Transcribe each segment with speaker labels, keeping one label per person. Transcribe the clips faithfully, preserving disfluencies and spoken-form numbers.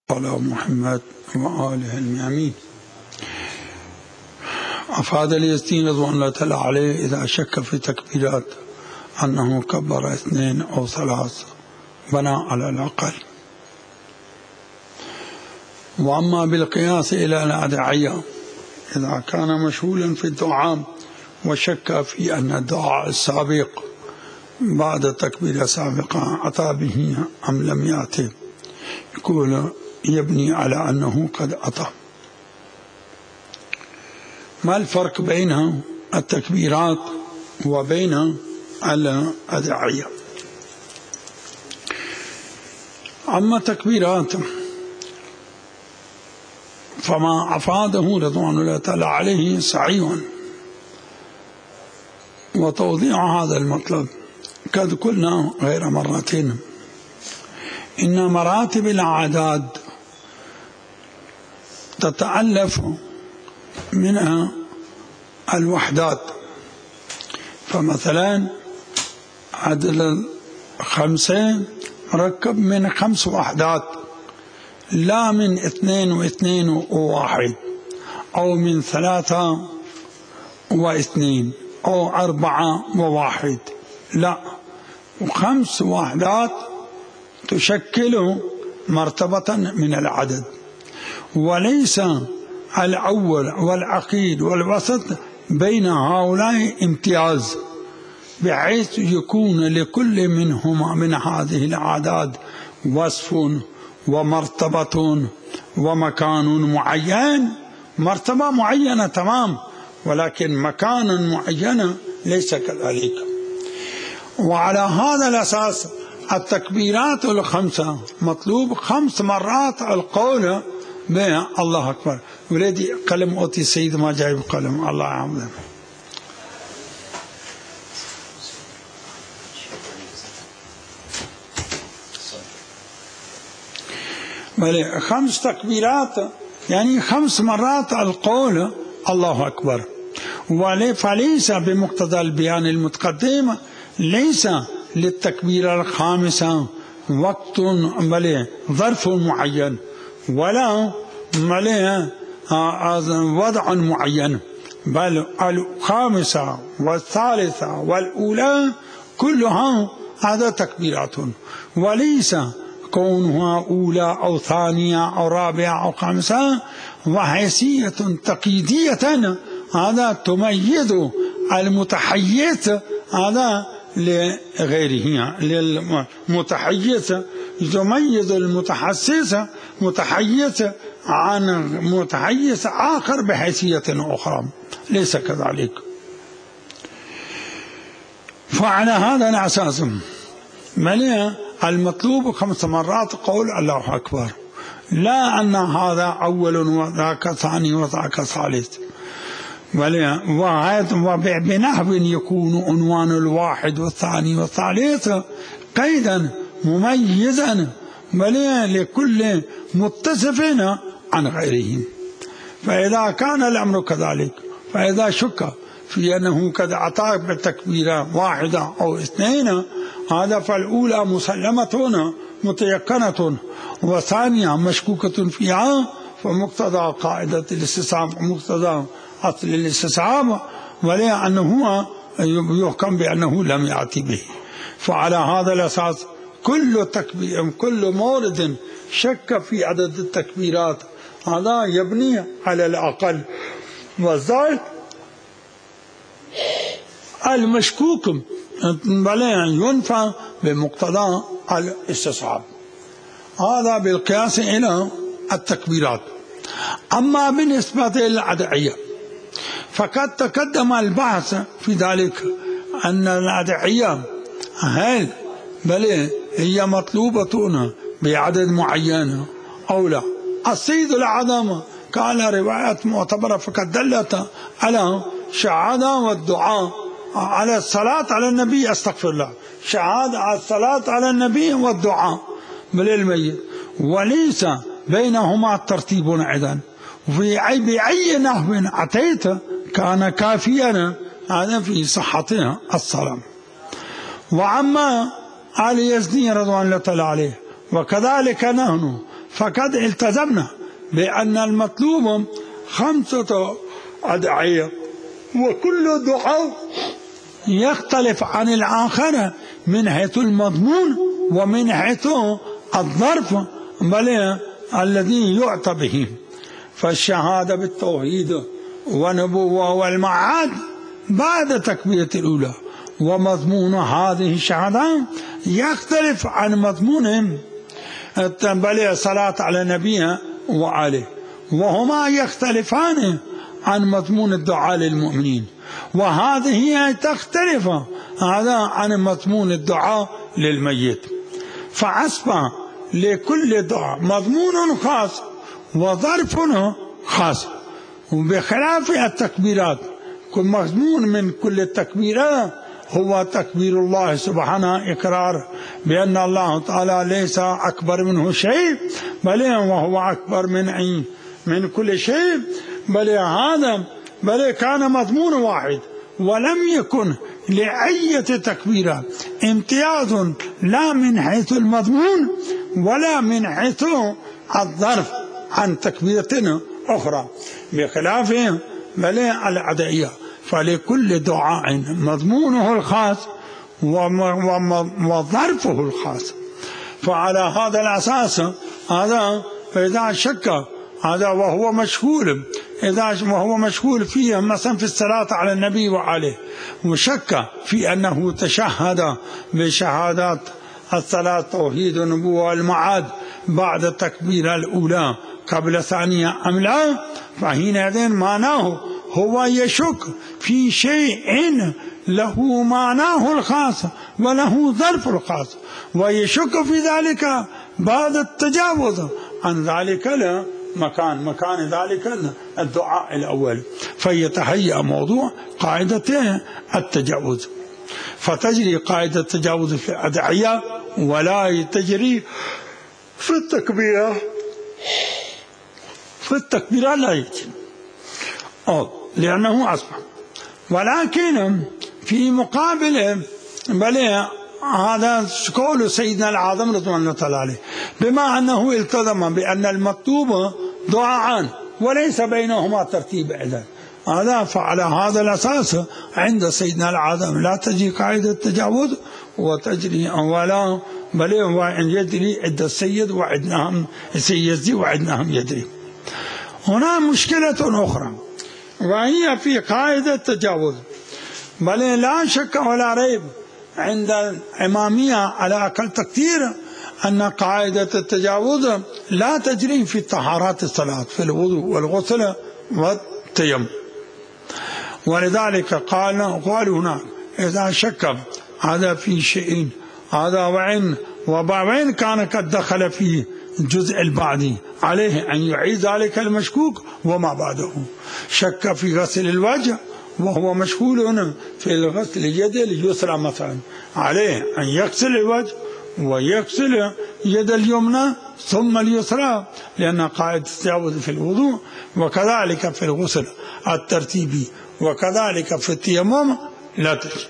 Speaker 1: على محمد وآله الميامين. أفاد اليزدي رضوان الله تعالى عليه إذا شك في تكبيرات أنه كبر اثنين أو ثلاث بنى على الأقل. وأما بالقياس إلى الأدعية إذا كان مشغولا في الدعاء وشك في أن الدعاء السابق بعد تكبير سابقة أتى به أم لم يأتي، يقول يبني على أنه قد أتى. ما الفرق بين التكبيرات وبين الأدعية؟ أما التكبيرات فما أفاده رضوان الله تعالى عليه صحيح، وتوضيع هذا المطلب قد قلنا غير مرتين إن مراتب الأعداد تتألف منها الوحدات. فمثلا عدد الخمسة مركب من خمس وحدات، لا من اثنين واثنين وواحد، أو من ثلاثة واثنين، أو أربعة وواحد، لا، وخمس وحدات تشكل مرتبة من العدد. وليس الأول والأخير والوسط بين هؤلاء امتياز، بحيث يكون لكل منهما من هذه الأعداد وصف ومرتبة ومكان معين. مرتبة معينة تمام، ولكن مكان معين ليس كذلك. وعلى هذا الأساس التكبيرات الخمسة مطلوب خمس مرات القول به الله أكبر. ولدي قلم أوتي السيد ما جايب قلم، الله يعوضه. بل خمس تكبيرات يعني خمس مرات القول الله أكبر. فليس بمقتضى البيان المتقدم ليس للتكبيرة الخامسة وقت بل ظرف معين، ولا بل وضع معين، بل الخامسة والثالثة والأولى كلها هذا تكبيرات، وليس كونها أولى أو ثانية أو رابعة أو خامسة وحيثية تقييدية هذا تميز المتحيز هذا لغيره. للمتحيز يميز المتحسس متحيز عن متحيز آخر بحيثية أخرى، ليس كذلك. فعلى هذا الأساس مليء المطلوب خمس مرات قول الله أكبر، لا أن هذا أول وذاك ثاني وذاك ثالث، وبنحو يكون عنوان الواحد والثاني والثالث قيدا مميزا لكل متصف عن غيره. فإذا كان الأمر كذلك، فإذا شك في أنه قد أتى بالتكبيرة واحدة أو اثنين هذا فالأولى مسلمة متيقنة، وثانية مشكوكة فيها، فمقتضى قاعدة الاستصحاب ومقتضى أصل الاستصحاب ولا أنه يحكم بأنه لم يأتي به. فعلى هذا الأساس كل تكبير كل مورد شك في عدد التكبيرات هذا يبني على الأقل، والزائد المشكوك بل ينفى بمقتضى الاستصحاب. هذا بالقياس إلى التكبيرات. أما بالنسبة للأدعية فقد تقدم البحث في ذلك أن الأدعية هل بل هي مطلوبة بعدد معين أو لا. السيد الأعظم قال روايات معتبرة فقد دلت على شهادة والدعاء على الصلاة على النبي، أستغفر الله، شهادة على الصلاة على النبي والدعاء بالميت، وليس بينهما ترتيب أيضا. في أي بأي نحو أتيت كان كافيا هذا في صحتها الصلاة. وأما علي يزدي رضوان الله تعالى عليه وكذلك نحن فقد التزمنا بأن المطلوب خمسة أدعية، وكل دعاء يختلف عن الآخر من حيث المضمون ومن حيث الظرف بل الذي يعطى به. فالشهادة بالتوحيد ونبوة والمعاد بعد تكبيرة الأولى، ومضمون هذه الشهادة يختلف عن مضمونهم بل الصلاة على نبيها وعليه، وهما يختلفان عن مضمون الدعاء للمؤمنين، وهذه تختلف هذا عن مضمون الدعاء للميت. فأصبح لكل دعاء مضمون خاص وظرف خاص، وبخلاف التكبيرات كل مضمون من كل التكبيرات هو تكبير الله سبحانه، إقرار بأن الله تعالى ليس أكبر منه شيء بل وهو أكبر من أي من كل شيء، بل هذا بل كان مضمون واحد، ولم يكن لأي تكبيرات امتياز لا من حيث المضمون ولا من حيث الظرف عن تكبيرة أخرى، بخلاف بل الأدعية فلكل دعاء مضمونه الخاص وظرفه الخاص. فعلى هذا الأساس هذا فإذا شك هذا وهو مشغول إذا وهو مشغول فيه مثلا في الصلاة على النبي وعليه، وشك في أنه تشهد بشهادات الصلاة توحيد النبوة والمعاد بعد التكبيرة الأولى قبل الثانية أم لا، فحينئذ معناه هو يشك في شيء له معناه الخاص وله ظرف الخاص، ويشك في ذلك بعد التجاوز عن ذلك لا مكان مكان ذلك الدعاء الأول، فيتهيأ موضوع قاعدة التجاوز. فتجري قاعدة التجاوز في الأدعية ولا تجري في التكبيرة. في التكبيرة لا يجري لأنه أصبح، ولكن في مقابل بل هذا قول سيدنا العظم رضوان الله تعالى عليه بما أنه التزم بأن المكتوب دعاءان وليس بينهما ترتيب إعداد، هذا فعلى هذا الأساس عند سيدنا العظم لا تجري قاعدة التجاوز وتجري ولا بل وإن يجري عند السيد وعندهم السيد وعندهم يجري. هنا مشكلة أخرى وهي في قاعدة التجاوز، بل لا شك ولا ريب عند الإمامية على أقل تقدير أن قاعدة التجاوز لا تجري في طهارات الصلاة في الوضوء والغسل والتيمم، ولذلك قال قالوا هنا إذا شك هذا في شيء هذا وإن وإن كان قد دخل في الجزء البعدي عليه أن يعيد ذلك المشكوك وما بعده. شك في غسل الوجه وهو مشغول في الغسل اليد اليسرى مثلا، عليه أن يغسل الوجه ويغسل يد اليمنى ثم اليسرى، لأن قاعدة التجاوز في الوضوء وكذلك في الغسل الترتيبي وكذلك في التيمم لا تجري.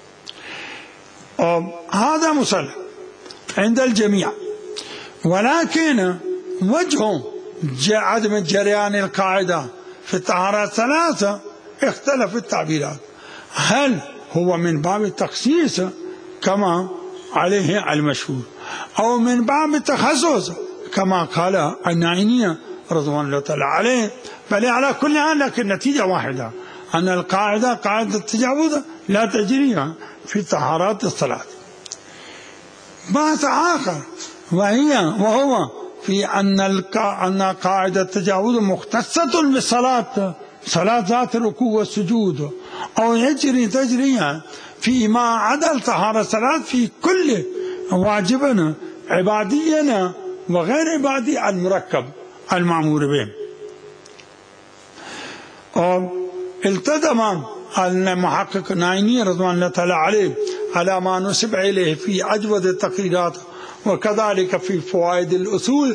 Speaker 1: هذا مسلم عند الجميع، ولكن وجه عدم جريان القاعدة في الطهارات الثلاثة اختلف التعبيرات، هل هو من باب التخصيص كما عليه المشهور أو من باب التخصص كما قال النعيمية رضوان الله تعالى عليه، بل على كل حال لكن نتيجة واحدة أن القاعدة قاعدة التجاوز لا تجري في طهارات الصلاة. بحث آخر وهي وهو في أن أن قاعدة التجاوز مختصة بالصلاة، صلاة ذات الركوع والسجود، أو يجري تجريها فيما عدا طهارة الصلاة في كل واجب عبادي وغير عبادي المركب المأمور به. التزم المحقق النعيمي رضوان الله تعالى عليه على ما نسب إليه في أجود التقريرات وكذلك في فوائد الأصول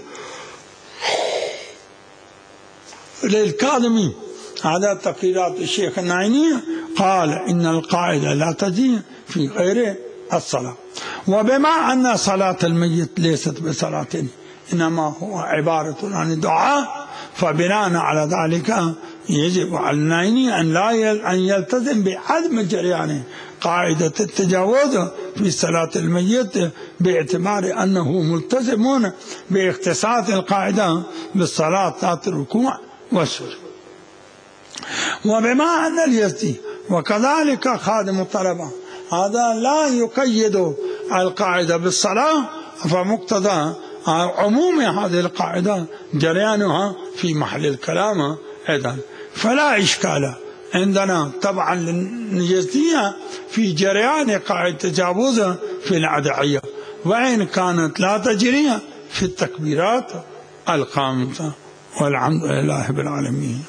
Speaker 1: للكاظمي على تقريرات الشيخ النعيمي، قال إن القاعدة لا تجري في غير الصلاة. وبما أن صلاة الميت ليست بصلاة إنما هو عبارة عن الدعاء، فبناء على ذلك يجب على النائي أن لا أن يلتزم بعدم جريان قاعدة التجاوز في صلاة الميت، باعتبار أنه ملتزم باختصاص القاعدة بالصلاة ذات الركوع والسجود. وبما أن اليزدي وكذلك خادم الطلبة هذا لا يقيد القاعدة بالصلاة، فمقتضى عموم هذه القاعدة جريانها في محل الكلام أيضا، فلا إشكال عندنا طبعا لليزدية في جريان قاعدة التجاوز في الأدعية، وإن كانت لا تجري في التكبيرات الخامسة. والحمد لله بالعالمين.